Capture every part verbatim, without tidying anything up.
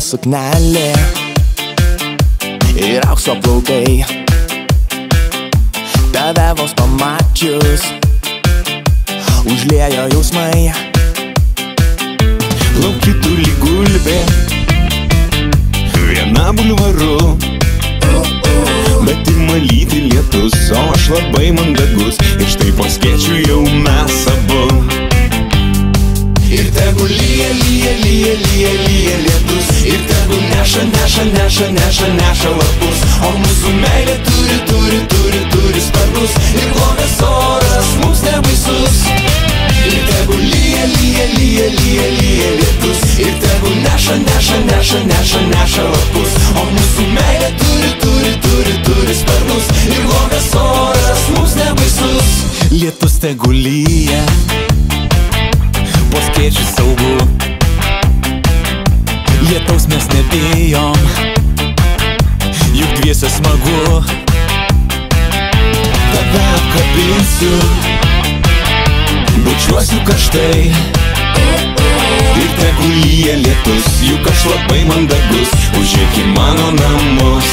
suknelė ir aukso plaukai. Tave vos pamačius užliejo jausmai. Plauki tu lyg gulbė viena bulvaru, bet ima lyti lietus, o aš labai mandagus. Ir štai po skėčių jau mes abu. Ir tegu lyja, lyja, lyja, lyja, lyja lietus. Ir tegu neša, neša, neša, neša, neša lapus. O mūsų meilė turi, turi, turi, turi sparnus. Ir blogas oras mums nebaisus. Ir tegu lyja, lyja, lyja, lyja, lyja lietus. Ir tegu neša, neša, neša, neša, neša lapus. O mūsų meilė turi, turi, turi, turi sparnus. Ir blogas oras mums nebaisus. Lietus tegu lyja, po skėčių saugu. Lietaus mes nebijom, juk dviese smagu. Tave apkabinsiu, bučiuosiu karštai. Ir tegu lyja lietus, juk aš labai mandagus. Užeik į mano namus.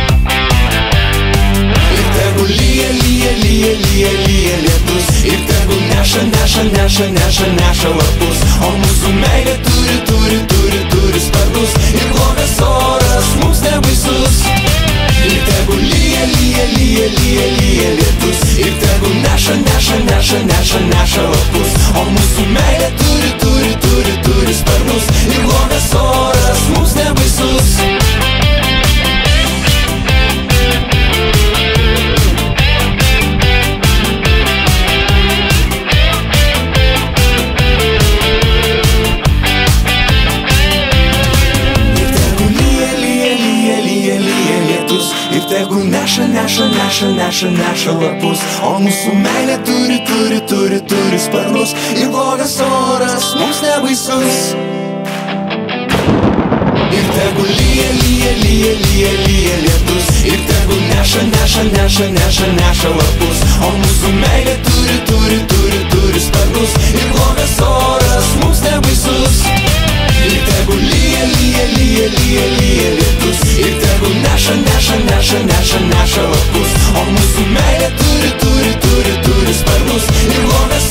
Ir tegu lyja, lyja, lyja, lyja, lyja lietus. Ir tegu neša, neša, neša, neša, neša lapus. O mūsų meilė turi, turi, turi, turi sparnus. Ir blogas oras mums nebaisus. Ir tegu lyja, lyja, lyja, lyja, lyja lietus. Ir tegu neša, neša, neša, neša, neša lapus. O mūsų meilė turi, turi, turi, turi sparnus. Ir blogas oras mums nebaisus. Tegu neša, neša, neša, neša, neša lapus. O mūsų meilė turi, turi, turi, turi sparnus. Ir blogas oras mums nebaisus. Ir tegu lyja, lyja, lyja, lyja, lyja lietus. Ir tegu neša, neša, neša, neša, neša lapus. O mūsų meilė turi, turi, turi, turi sparnus. Ir blogas oras mums nebaisus. Ir tegu lyja, lyja, lyja, lyja, lyja lietus. Ir tegu neša, neša, neša, neša, neša lapus. O mūsų meilė turi, turi, turi, turi sparnus. Ir blogas